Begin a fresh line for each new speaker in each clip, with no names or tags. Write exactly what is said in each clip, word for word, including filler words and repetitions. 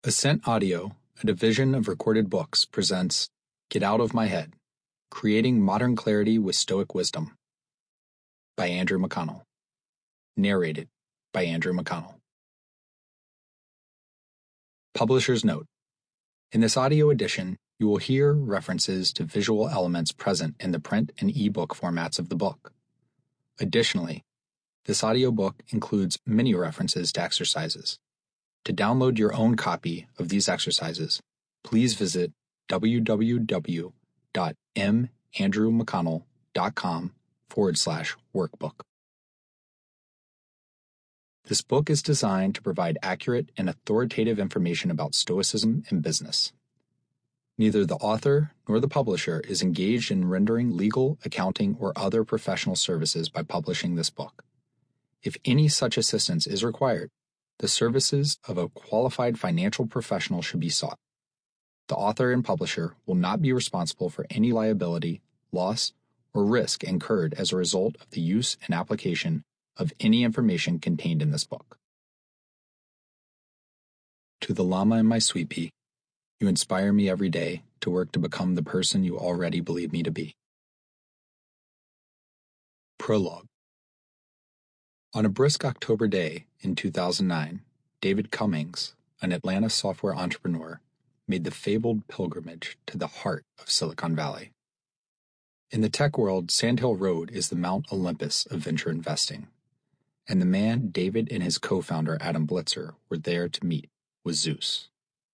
Ascent Audio, a division of Recorded Books, presents Get Out of My Head, Creating Modern Clarity with Stoic Wisdom by Andrew McConnell. Narrated by Andrew McConnell. Publisher's Note: in this audio edition, you will hear references to visual elements present in the print and ebook formats of the book. Additionally, this audiobook includes many references to exercises. To download your own copy of these exercises, please visit www.mandrewmcconnell.com forward slash workbook. This book is designed to provide accurate and authoritative information about Stoicism and business. Neither the author nor the publisher is engaged in rendering legal, accounting, or other professional services by publishing this book. If any such assistance is required, the services of a qualified financial professional should be sought. The author and publisher will not be responsible for any liability, loss, or risk incurred as a result of the use and application of any information contained in this book. To the Lama in my sweet pea, you inspire me every day to work to become the person you already believe me to be. Prologue. On a brisk October day in two thousand nine, David Cummings, an Atlanta software entrepreneur, made the fabled pilgrimage to the heart of Silicon Valley. In the tech world, Sand Hill Road is the Mount Olympus of venture investing, and the man David and his co-founder Adam Blitzer were there to meet was Zeus.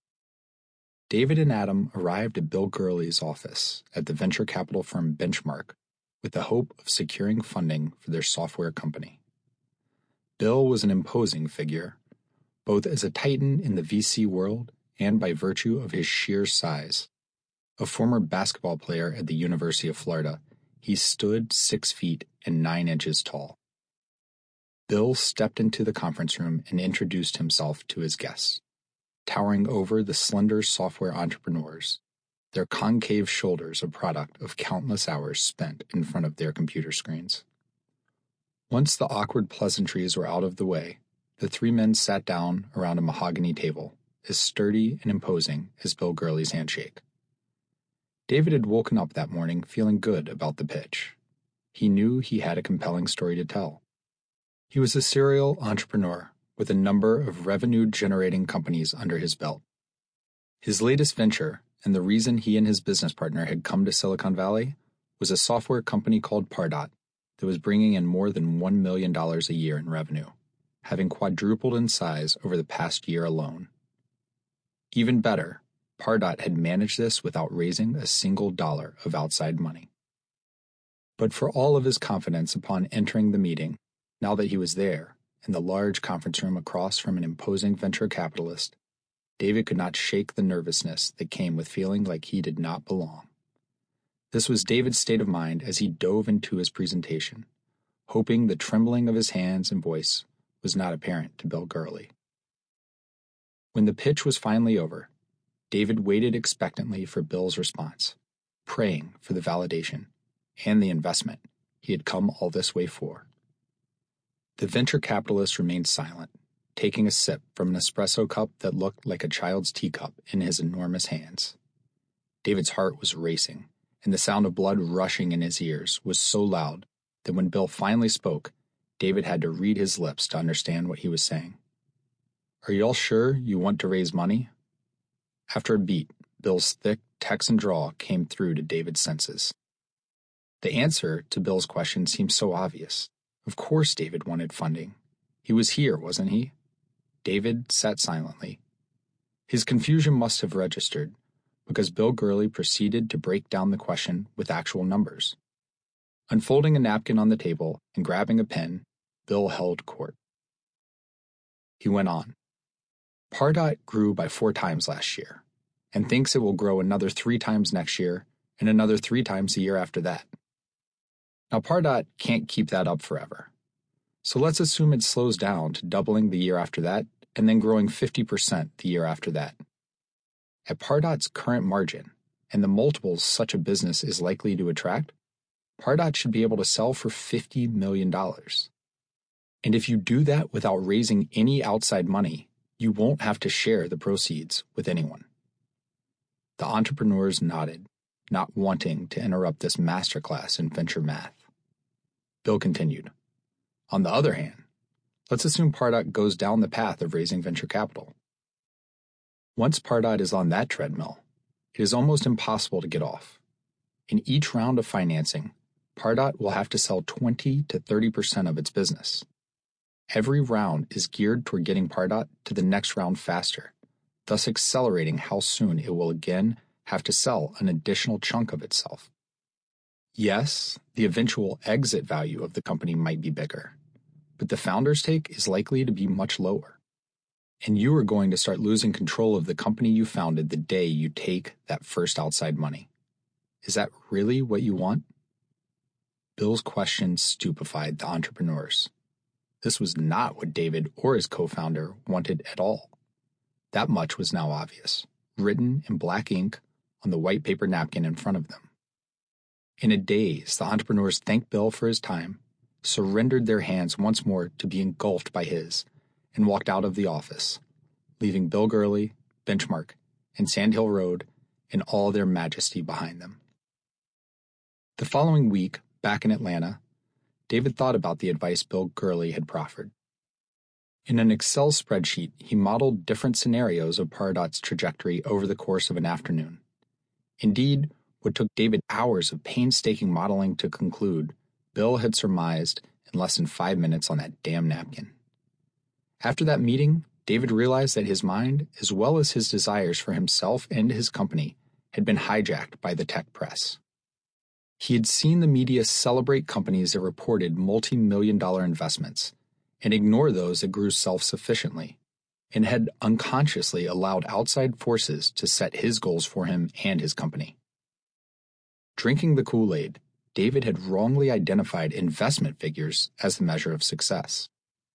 David and Adam arrived at Bill Gurley's office at the venture capital firm Benchmark with the hope of securing funding for their software company. Bill was an imposing figure, both as a titan in the V C world and by virtue of his sheer size. A former basketball player at the University of Florida, he stood six feet and nine inches tall. Bill stepped into the conference room and introduced himself to his guests, towering over the slender software entrepreneurs, their concave shoulders a product of countless hours spent in front of their computer screens. Once the awkward pleasantries were out of the way, the three men sat down around a mahogany table, as sturdy and imposing as Bill Gurley's handshake. David had woken up that morning feeling good about the pitch. He knew he had a compelling story to tell. He was a serial entrepreneur with a number of revenue-generating companies under his belt. His latest venture, and the reason he and his business partner had come to Silicon Valley, was a software company called Pardot that was bringing in more than one million dollars a year in revenue, having quadrupled in size over the past year alone. Even better, Pardot had managed this without raising a single dollar of outside money. But for all of his confidence upon entering the meeting, now that he was there, in the large conference room across from an imposing venture capitalist, David could not shake the nervousness that came with feeling like he did not belong. This was David's state of mind as he dove into his presentation, hoping the trembling of his hands and voice was not apparent to Bill Gurley. When the pitch was finally over, David waited expectantly for Bill's response, praying for the validation and the investment he had come all this way for. The venture capitalist remained silent, taking a sip from an espresso cup that looked like a child's teacup in his enormous hands. David's heart was racing, and the sound of blood rushing in his ears was so loud that when Bill finally spoke, David had to read his lips to understand what he was saying. "Are you all sure you want to raise money?" After a beat, Bill's thick Texan drawl came through to David's senses. The answer to Bill's question seemed so obvious. Of course David wanted funding. He was here, wasn't he? David sat silently. His confusion must have registered, because Bill Gurley proceeded to break down the question with actual numbers. Unfolding a napkin on the table and grabbing a pen, Bill held court. He went on. Pardot grew by four times last year, and thinks it will grow another three times next year and another three times the year after that. Now Pardot can't keep that up forever. So let's assume it slows down to doubling the year after that and then growing fifty percent the year after that. At Pardot's current margin, and the multiples such a business is likely to attract, Pardot should be able to sell for fifty million dollars. And if you do that without raising any outside money, You won't have to share the proceeds with anyone. The entrepreneurs nodded, not wanting to interrupt this masterclass in venture math. Bill continued, "On the other hand, let's assume Pardot goes down the path of raising venture capital. Once Pardot is on that treadmill, it is almost impossible to get off. In each round of financing, Pardot will have to sell twenty to thirty percent of its business. Every round is geared toward getting Pardot to the next round faster, thus accelerating how soon it will again have to sell an additional chunk of itself. Yes, the eventual exit value of the company might be bigger, but the founder's take is likely to be much lower. And you are going to start losing control of the company you founded the day you take that first outside money. Is that really what you want?" Bill's question stupefied the entrepreneurs. This was not what David or his co-founder wanted at all. That much was now obvious, written in black ink on the white paper napkin in front of them. In a daze, the entrepreneurs thanked Bill for his time, surrendered their hands once more to be engulfed by his, and walked out of the office, leaving Bill Gurley, Benchmark, and Sand Hill Road in all their majesty behind them. The following week, back in Atlanta, David thought about the advice Bill Gurley had proffered. In an Excel spreadsheet, he modeled different scenarios of Pardot's trajectory over the course of an afternoon. Indeed, what took David hours of painstaking modeling to conclude, Bill had surmised in less than five minutes on that damn napkin. After that meeting, David realized that his mind, as well as his desires for himself and his company, had been hijacked by the tech press. He had seen the media celebrate companies that reported multi-million dollar investments and ignore those that grew self-sufficiently, and had unconsciously allowed outside forces to set his goals for him and his company. Drinking the Kool-Aid, David had wrongly identified investment figures as the measure of success.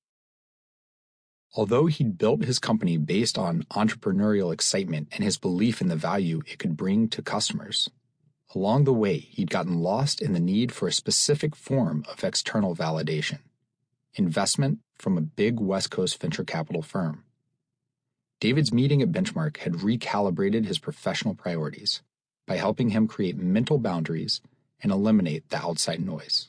Although he'd built his company based on entrepreneurial excitement and his belief in the value it could bring to customers, along the way he'd gotten lost in the need for a specific form of external validation, investment from a big West Coast venture capital firm. David's meeting at Benchmark had recalibrated his professional priorities by helping him create mental boundaries and eliminate the outside noise.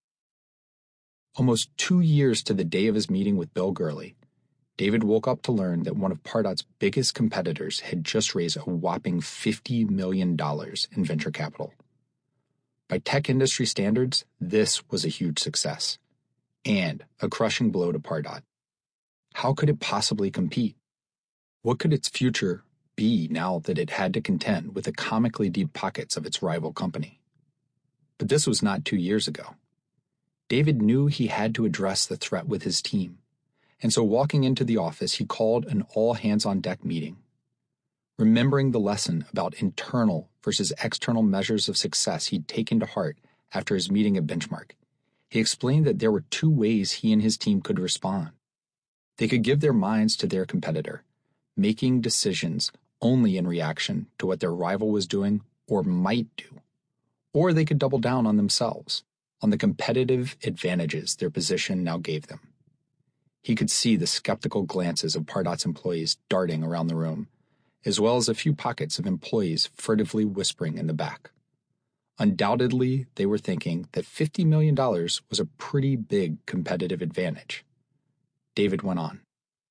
Almost two years to the day of his meeting with Bill Gurley, David woke up to learn that one of Pardot's biggest competitors had just raised a whopping fifty million dollars in venture capital. By tech industry standards, this was a huge success, and a crushing blow to Pardot. How could it possibly compete? What could its future be now that it had to contend with the comically deep pockets of its rival company? But this was not two years ago. David knew he had to address the threat with his team, and so walking into the office, he called an all-hands-on-deck meeting. Remembering the lesson about internal versus external measures of success he'd taken to heart after his meeting at Benchmark, he explained that there were two ways he and his team could respond. They could give their minds to their competitor, making decisions only in reaction to what their rival was doing or might do, or they could double down on themselves, on the competitive advantages their position now gave them. He could see the skeptical glances of Pardot's employees darting around the room, as well as a few pockets of employees furtively whispering in the back. Undoubtedly, they were thinking that fifty million dollars was a pretty big competitive advantage. David went on.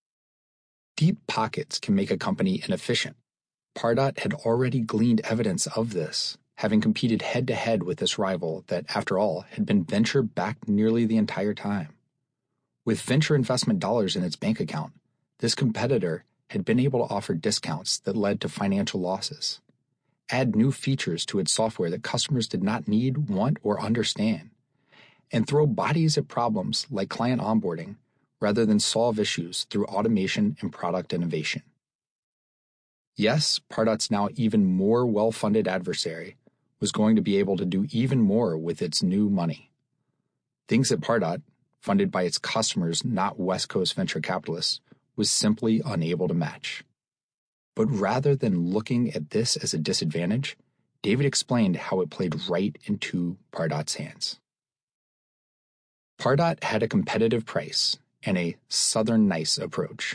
Deep pockets can make a company inefficient. Pardot had already gleaned evidence of this, having competed head-to-head with this rival that, after all, had been venture-backed nearly the entire time. With venture investment dollars in its bank account, this competitor had been able to offer discounts that led to financial losses, add new features to its software that customers did not need, want, or understand, and throw bodies at problems like client onboarding rather than solve issues through automation and product innovation. Yes, Pardot's now even more well-funded adversary was going to be able to do even more with its new money. Things that Pardot, funded by its customers, not West Coast venture capitalists, was simply unable to match. But rather than looking at this as a disadvantage, David explained how it played right into Pardot's hands. Pardot had a competitive price and a Southern nice approach,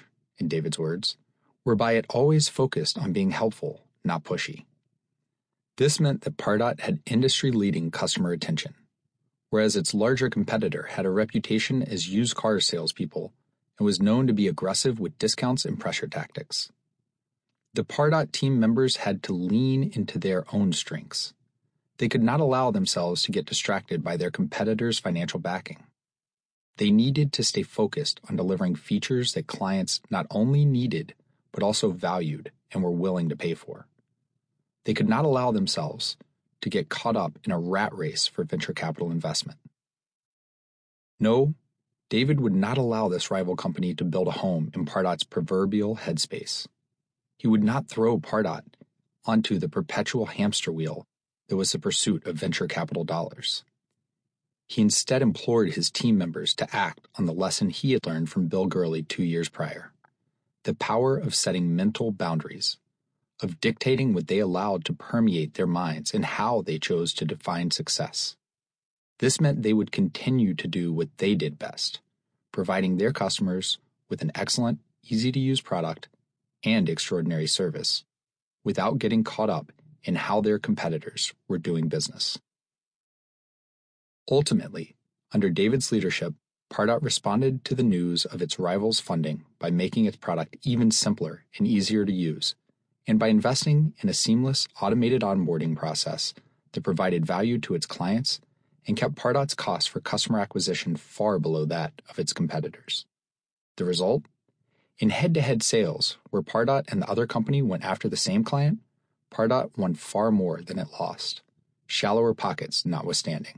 in David's words, whereby it always focused on being helpful, not pushy. This meant that Pardot had industry-leading customer retention, whereas its larger competitor had a reputation as used car salespeople and was known to be aggressive with discounts and pressure tactics. The Pardot team members had to lean into their own strengths. They could not allow themselves to get distracted by their competitors' financial backing. They needed to stay focused on delivering features that clients not only needed, but also valued and were willing to pay for. They could not allow themselves to get caught up in a rat race for venture capital investment. No, David would not allow this rival company to build a home in Pardot's proverbial headspace. He would not throw Pardot onto the perpetual hamster wheel that was the pursuit of venture capital dollars. He instead implored his team members to act on the lesson he had learned from Bill Gurley two years prior: the power of setting mental boundaries, of dictating what they allowed to permeate their minds and how they chose to define success. This meant they would continue to do what they did best, providing their customers with an excellent, easy-to-use product and extraordinary service, without getting caught up in how their competitors were doing business. Ultimately, under David's leadership, Pardot responded to the news of its rivals' funding by making its product even simpler and easier to use, and by investing in a seamless, automated onboarding process that provided value to its clients and kept Pardot's costs for customer acquisition far below that of its competitors. The result? In head-to-head sales, where Pardot and the other company went after the same client, Pardot won far more than it lost, shallower pockets notwithstanding.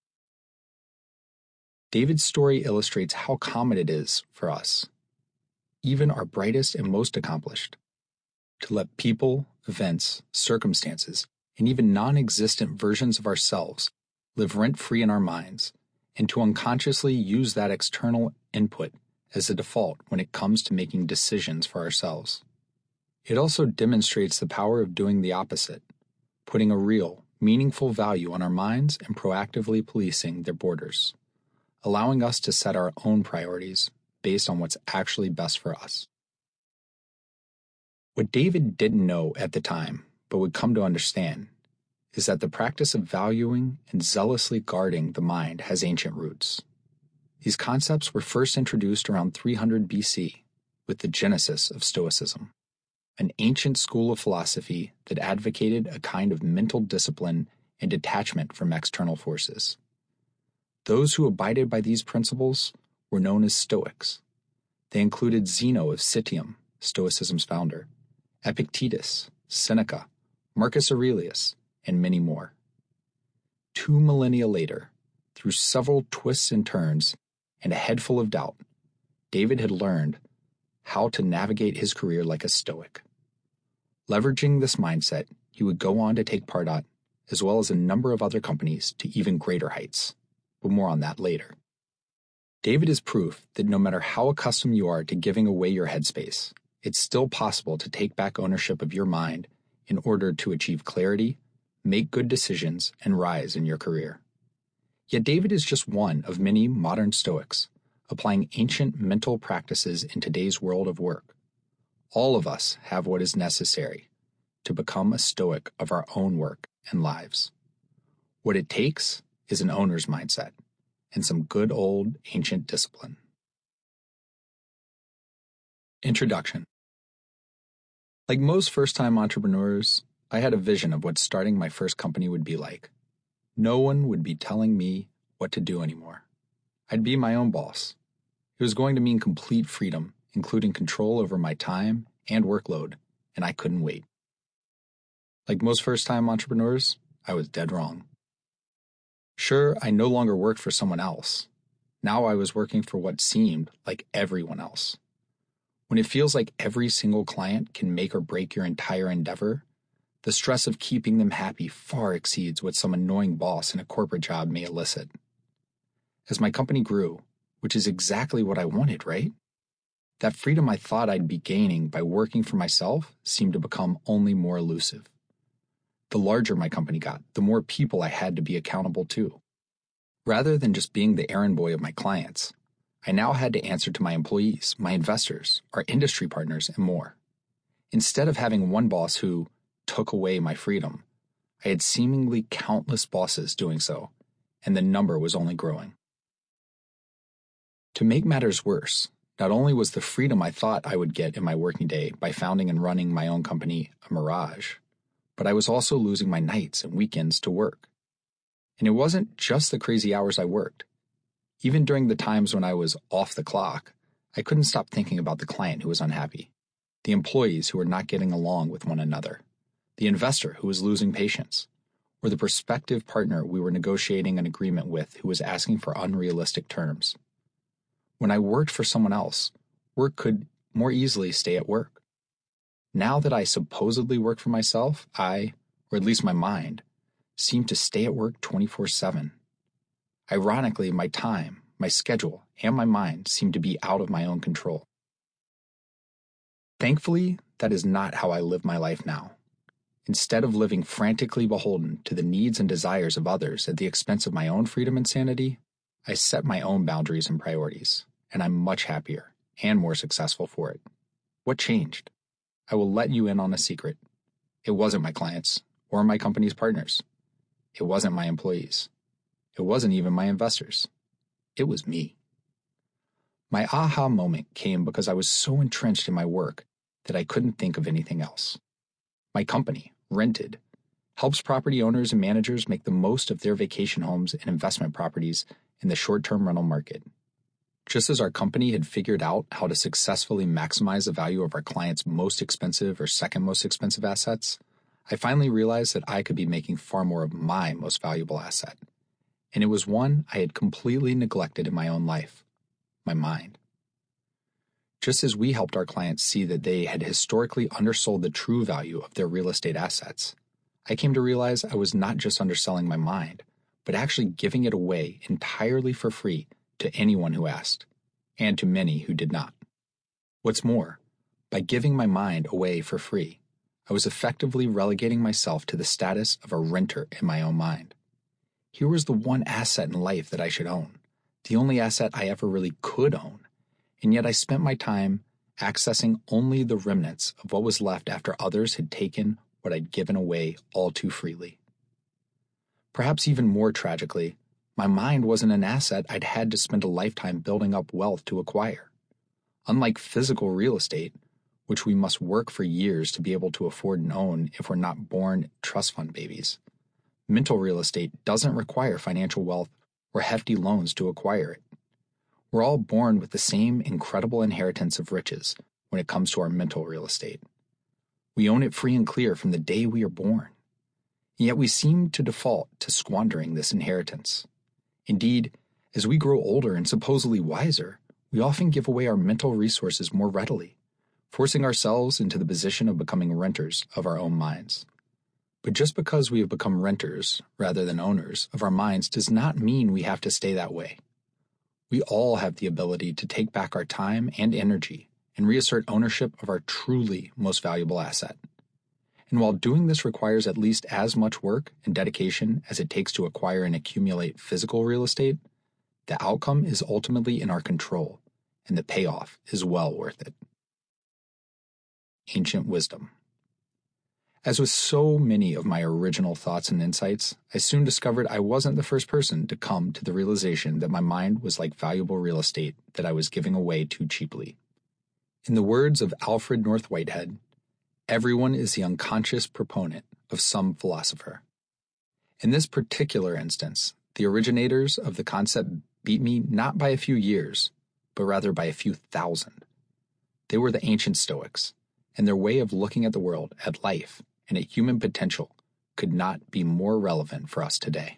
David's story illustrates how common it is for us, even our brightest and most accomplished, to let people, events, circumstances, and even non-existent versions of ourselves live rent-free in our minds, and to unconsciously use that external input as a default when it comes to making decisions for ourselves. It also demonstrates the power of doing the opposite, putting a real, meaningful value on our minds and proactively policing their borders, allowing us to set our own priorities based on what's actually best for us. What David didn't know at the time, but would come to understand, is that the practice of valuing and zealously guarding the mind has ancient roots. These concepts were first introduced around three hundred B C with the genesis of Stoicism, an ancient school of philosophy that advocated a kind of mental discipline and detachment from external forces. Those who abided by these principles were known as Stoics. They included Zeno of Citium, Stoicism's founder, Epictetus, Seneca, Marcus Aurelius, and many more. Two millennia later, through several twists and turns and a head full of doubt, David had learned how to navigate his career like a Stoic. Leveraging this mindset, he would go on to take Pardot, as well as a number of other companies, to even greater heights, but more on that later. David is proof that no matter how accustomed you are to giving away your headspace, it's still possible to take back ownership of your mind in order to achieve clarity, make good decisions, and rise in your career. Yet David is just one of many modern Stoics, applying ancient mental practices in today's world of work. All of us have what is necessary to become a Stoic of our own work and lives. What it takes is an owner's mindset and some good old ancient discipline. Introduction. Like most first-time entrepreneurs, I had a vision of what starting my first company would be like. No one would be telling me what to do anymore. I'd be my own boss. It was going to mean complete freedom, including control over my time and workload, and I couldn't wait. Like most first-time entrepreneurs, I was dead wrong. Sure, I no longer worked for someone else. Now I was working for what seemed like everyone else. When it feels like every single client can make or break your entire endeavor, the stress of keeping them happy far exceeds what some annoying boss in a corporate job may elicit. As my company grew, which is exactly what I wanted, right? That freedom I thought I'd be gaining by working for myself seemed to become only more elusive. The larger my company got, the more people I had to be accountable to. Rather than just being the errand boy of my clients, I now had to answer to my employees, my investors, our industry partners, and more. Instead of having one boss who took away my freedom, I had seemingly countless bosses doing so, and the number was only growing. To make matters worse, not only was the freedom I thought I would get in my working day by founding and running my own company a mirage, but I was also losing my nights and weekends to work. And it wasn't just the crazy hours I worked. Even during the times when I was off the clock, I couldn't stop thinking about the client who was unhappy, the employees who were not getting along with one another, the investor who was losing patience, or the prospective partner we were negotiating an agreement with who was asking for unrealistic terms. When I worked for someone else, work could more easily stay at work. Now that I supposedly work for myself, I, or at least my mind, seemed to stay at work twenty-four seven. Ironically, my time, my schedule, and my mind seemed to be out of my own control. Thankfully, that is not how I live my life now. Instead of living frantically beholden to the needs and desires of others at the expense of my own freedom and sanity, I set my own boundaries and priorities, and I'm much happier and more successful for it. What changed? I will let you in on a secret. It wasn't my clients or my company's partners. It wasn't my employees. It wasn't even my investors. It was me. My aha moment came because I was so entrenched in my work that I couldn't think of anything else. My company, Rented, helps property owners and managers make the most of their vacation homes and investment properties in the short-term rental market. Just as our company had figured out how to successfully maximize the value of our clients' most expensive or second most expensive assets, I finally realized that I could be making far more of my most valuable asset. And it was one I had completely neglected in my own life, my mind. Just as we helped our clients see that they had historically undersold the true value of their real estate assets, I came to realize I was not just underselling my mind, but actually giving it away entirely for free to anyone who asked, and to many who did not. What's more, by giving my mind away for free, I was effectively relegating myself to the status of a renter in my own mind. Here was the one asset in life that I should own, the only asset I ever really could own, and yet I spent my time accessing only the remnants of what was left after others had taken what I'd given away all too freely. Perhaps even more tragically, my mind wasn't an asset I'd had to spend a lifetime building up wealth to acquire. Unlike physical real estate, which we must work for years to be able to afford and own if we're not born trust fund babies, mental real estate doesn't require financial wealth or hefty loans to acquire it. We're all born with the same incredible inheritance of riches when it comes to our mental real estate. We own it free and clear from the day we are born. And yet we seem to default to squandering this inheritance. Indeed, as we grow older and supposedly wiser, we often give away our mental resources more readily, forcing ourselves into the position of becoming renters of our own minds. But just because we have become renters rather than owners of our minds does not mean we have to stay that way. We all have the ability to take back our time and energy and reassert ownership of our truly most valuable asset. And while doing this requires at least as much work and dedication as it takes to acquire and accumulate physical real estate, the outcome is ultimately in our control, and the payoff is well worth it. Ancient wisdom. As with so many of my original thoughts and insights, I soon discovered I wasn't the first person to come to the realization that my mind was like valuable real estate that I was giving away too cheaply. In the words of Alfred North Whitehead, everyone is the unconscious proponent of some philosopher. In this particular instance, the originators of the concept beat me not by a few years, but rather by a few thousand. They were the ancient Stoics, and their way of looking at the world, at life, and at human potential could not be more relevant for us today.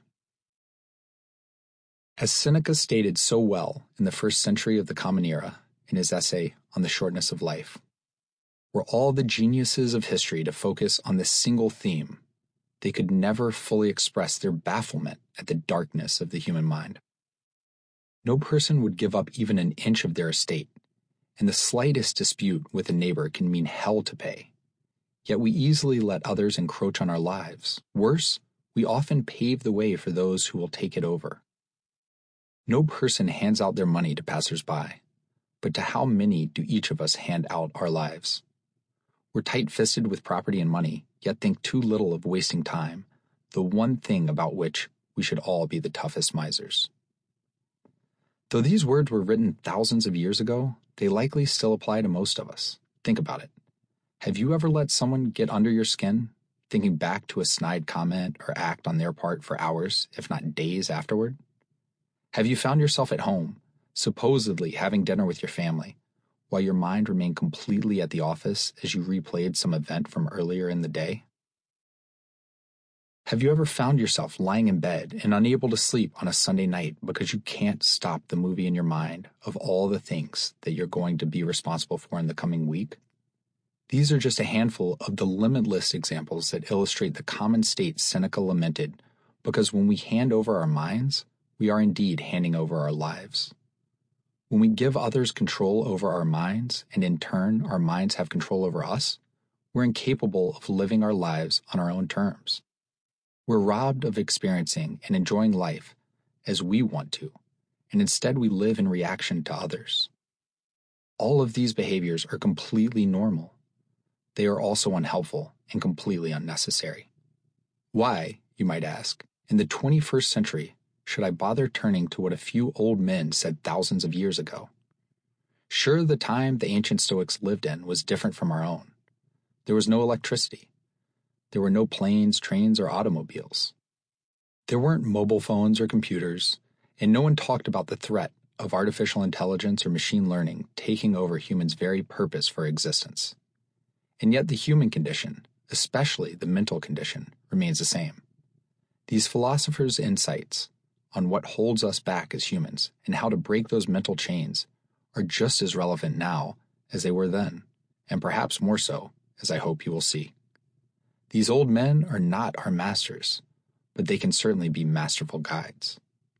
As Seneca stated so well in the first century of the Common Era in his essay on the shortness of life, were all the geniuses of history to focus on this single theme, they could never fully express their bafflement at the darkness of the human mind. No person would give up even an inch of their estate, and the slightest dispute with a neighbor can mean hell to pay. Yet we easily let others encroach on our lives. Worse, we often pave the way for those who will take it over. No person hands out their money to passers-by, but to how many do each of us hand out our lives? We're tight-fisted with property and money, yet think too little of wasting time, the one thing about which we should all be the toughest misers. Though these words were written thousands of years ago, they likely still apply to most of us. Think about it. Have you ever let someone get under your skin, thinking back to a snide comment or act on their part for hours, if not days afterward? Have you found yourself at home, supposedly having dinner with your family, while your mind remained completely at the office as you replayed some event from earlier in the day? Have you ever found yourself lying in bed and unable to sleep on a Sunday night because you can't stop the movie in your mind of all the things that you're going to be responsible for in the coming week? These are just a handful of the limitless examples that illustrate the common state Seneca lamented, because when we hand over our minds, we are indeed handing over our lives. When we give others control over our minds, and in turn our minds have control over us, we're incapable of living our lives on our own terms. We're robbed of experiencing and enjoying life as we want to, and instead we live in reaction to others. All of these behaviors are completely normal. They are also unhelpful and completely unnecessary. Why, you might ask, in the twenty-first century, should I bother turning to what a few old men said thousands of years ago? Sure, the time the ancient Stoics lived in was different from our own. There was no electricity. There were no planes, trains, or automobiles. There weren't mobile phones or computers, and no one talked about the threat of artificial intelligence or machine learning taking over humans' very purpose for existence. And yet the human condition, especially the mental condition, remains the same. These philosophers' insights on what holds us back as humans and how to break those mental chains are just as relevant now as they were then, and perhaps more so, as I hope you will see. These old men are not our masters, but they can certainly be masterful guides.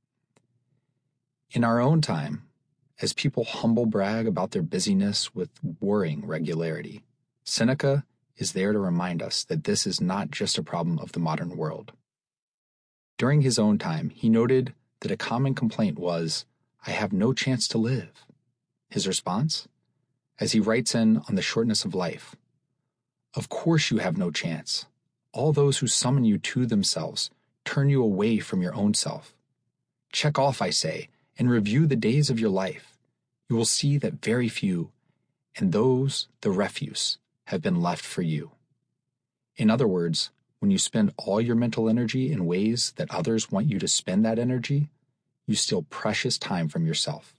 In our own time, as people humble brag about their busyness with worrying regularity, Seneca is there to remind us that this is not just a problem of the modern world. During his own time, he noted that a common complaint was, "I have no chance to live." His response? As he writes in on the shortness of life, "Of course you have no chance. All those who summon you to themselves turn you away from your own self. Check off, I say, and review the days of your life. You will see that very few, and those the refuse, have been left for you." In other words, when you spend all your mental energy in ways that others want you to spend that energy, you steal precious time from yourself.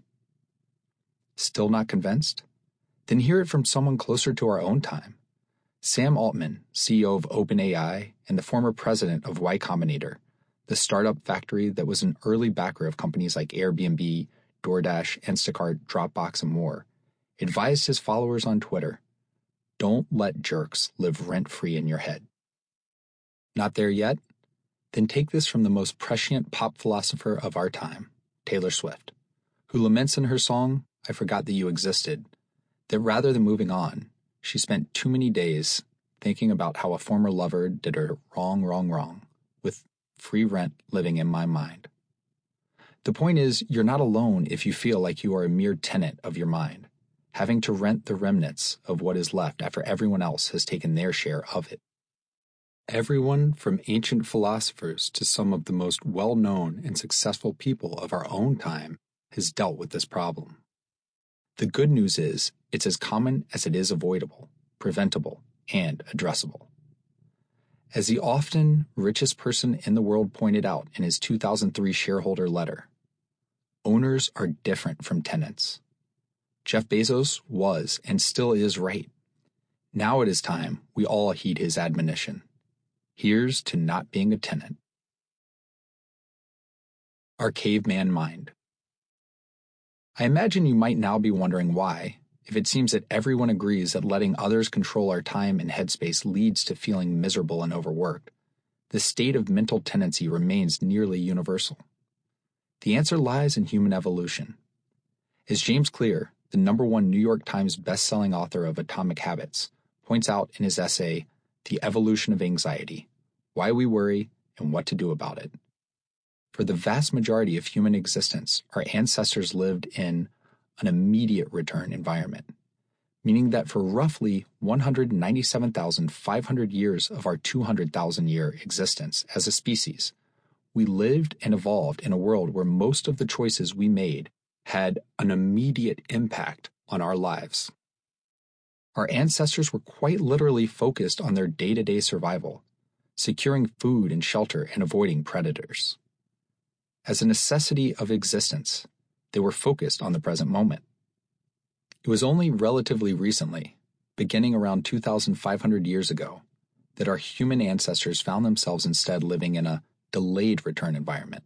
Still not convinced? Then hear it from someone closer to our own time. Sam Altman, C E O of OpenAI and the former president of Y Combinator, the startup factory that was an early backer of companies like Airbnb, DoorDash, Instacart, Dropbox, and more, advised his followers on Twitter, "Don't let jerks live rent-free in your head." Not there yet? Then take this from the most prescient pop philosopher of our time, Taylor Swift, who laments in her song, "I Forgot That You Existed," that rather than moving on, she spent too many days thinking about how a former lover did her wrong, wrong, wrong, with free rent living in my mind. The point is, you're not alone if you feel like you are a mere tenant of your mind, having to rent the remnants of what is left after everyone else has taken their share of it. Everyone from ancient philosophers to some of the most well-known and successful people of our own time has dealt with this problem. The good news is, it's as common as it is avoidable, preventable, and addressable. As the often richest person in the world pointed out in his two thousand three shareholder letter, owners are different from tenants. Jeff Bezos was and still is right. Now it is time we all heed his admonition. Here's to not being a tenant. Our caveman mind. I imagine you might now be wondering why, if it seems that everyone agrees that letting others control our time and headspace leads to feeling miserable and overworked, the state of mental tenancy remains nearly universal. The answer lies in human evolution. As James Clear, the number one New York Times best-selling author of Atomic Habits, points out in his essay, The Evolution of Anxiety, Why We Worry and What to Do About It, For the vast majority of human existence, our ancestors lived in an immediate return environment, meaning that for roughly one hundred ninety-seven thousand five hundred years of our two hundred thousand year existence as a species, we lived and evolved in a world where most of the choices we made had an immediate impact on our lives. Our ancestors were quite literally focused on their day-to-day survival, securing food and shelter and avoiding predators. As a necessity of existence, they were focused on the present moment. It was only relatively recently, beginning around two thousand five hundred years ago, that our human ancestors found themselves instead living in a delayed return environment.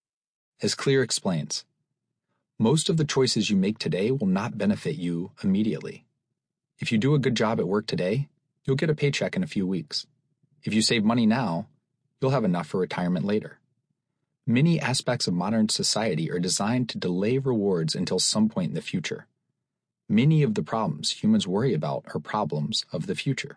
As Clear explains, most of the choices you make today will not benefit you immediately. If you do a good job at work today, you'll get a paycheck in a few weeks. If you save money now, you'll have enough for retirement later. Many aspects of modern society are designed to delay rewards until some point in the future. Many of the problems humans worry about are problems of the future.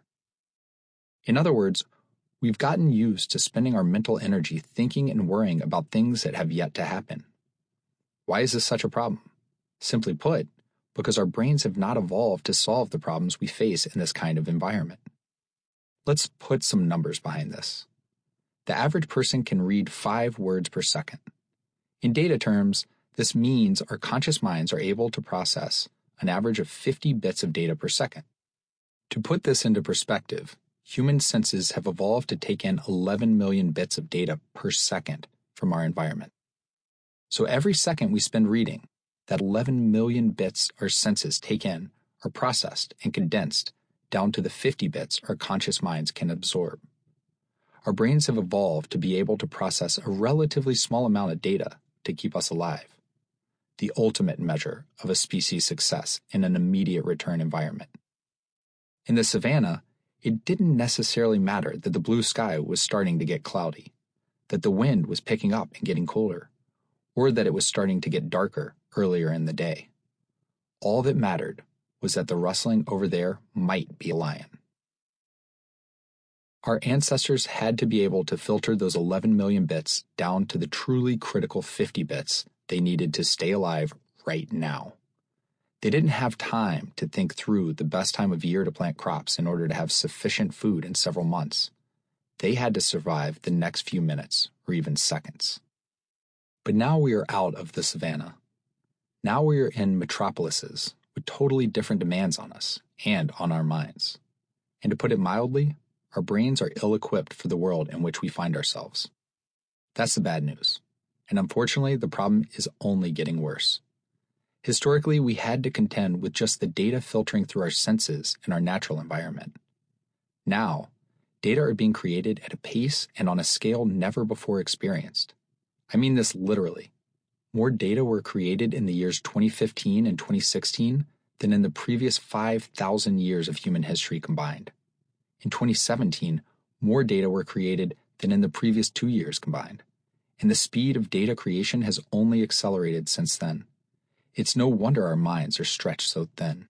In other words, we've gotten used to spending our mental energy thinking and worrying about things that have yet to happen. Why is this such a problem? Simply put, because our brains have not evolved to solve the problems we face in this kind of environment. Let's put some numbers behind this. The average person can read five words per second. In data terms, this means our conscious minds are able to process an average of fifty bits of data per second. To put this into perspective, human senses have evolved to take in eleven million bits of data per second from our environment. So every second we spend reading, that eleven million bits our senses take in are processed and condensed down to the fifty bits our conscious minds can absorb. Our brains have evolved to be able to process a relatively small amount of data to keep us alive, the ultimate measure of a species' success in an immediate return environment. In the savannah, it didn't necessarily matter that the blue sky was starting to get cloudy, that the wind was picking up and getting cooler, or that it was starting to get darker earlier in the day. All that mattered was that the rustling over there might be a lion. Our ancestors had to be able to filter those eleven million bits down to the truly critical fifty bits they needed to stay alive right now. They didn't have time to think through the best time of year to plant crops in order to have sufficient food in several months. They had to survive the next few minutes or even seconds. But now we are out of the savannah. Now we are in metropolises with totally different demands on us and on our minds. And to put it mildly, our brains are ill-equipped for the world in which we find ourselves. That's the bad news. And unfortunately, the problem is only getting worse. Historically, we had to contend with just the data filtering through our senses in our natural environment. Now, data are being created at a pace and on a scale never before experienced. I mean this literally. More data were created in the years twenty fifteen and twenty sixteen than in the previous five thousand years of human history combined. In twenty seventeen, more data were created than in the previous two years combined, and the speed of data creation has only accelerated since then. It's no wonder our minds are stretched so thin.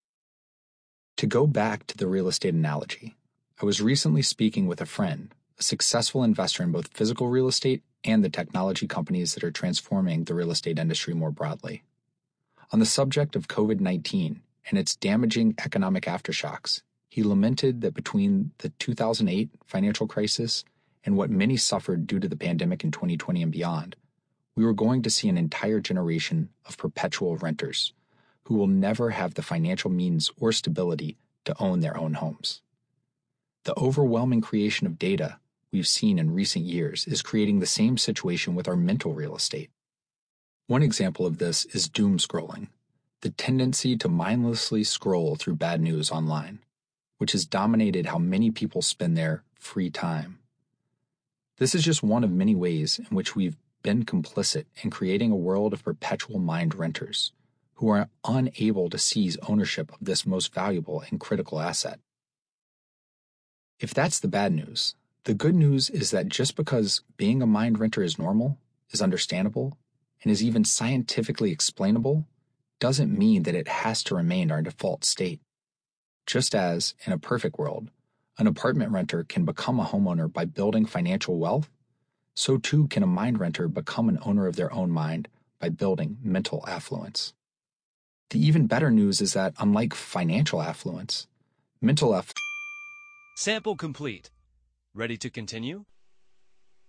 To go back to the real estate analogy, I was recently speaking with a friend, a successful investor in both physical real estate and the technology companies that are transforming the real estate industry more broadly. On the subject of COVID nineteen and its damaging economic aftershocks, he lamented that between the two thousand eight financial crisis and what many suffered due to the pandemic in twenty twenty and beyond, we were going to see an entire generation of perpetual renters who will never have the financial means or stability to own their own homes. The overwhelming creation of data we've seen in recent years is creating the same situation with our mental real estate. One example of this is doom scrolling, the tendency to mindlessly scroll through bad news online, which has dominated how many people spend their free time. This is just one of many ways in which we've been complicit in creating a world of perpetual mind renters who are unable to seize ownership of this most valuable and critical asset. If that's the bad news, the good news is that just because being a mind renter is normal, is understandable, and is even scientifically explainable, doesn't mean that it has to remain our default state. Just as, in a perfect world, an apartment renter can become a homeowner by building financial wealth, so too can a mind renter become an owner of their own mind by building mental affluence. The even better news is that, unlike financial affluence, mental affluence.
Sample complete. Ready to continue?